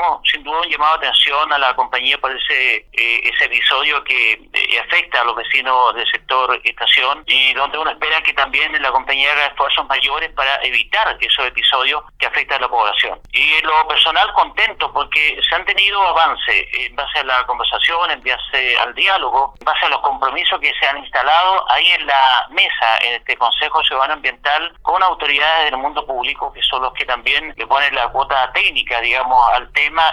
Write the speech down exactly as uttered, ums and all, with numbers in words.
hacemos sin duda un llamado de atención a la compañía por ese eh, ese episodio que eh, afecta a los vecinos del sector estación, y donde uno espera que también la compañía haga esfuerzos mayores para evitar esos episodios que afectan a la población. Y en lo personal contento porque se han tenido avances en base a la conversación, en base al diálogo, en base a los compromisos que se han instalado ahí en la mesa, en este Consejo Ciudadano Ambiental, con autoridades del mundo público que son los que también le ponen la cuota técnica, digamos, al tema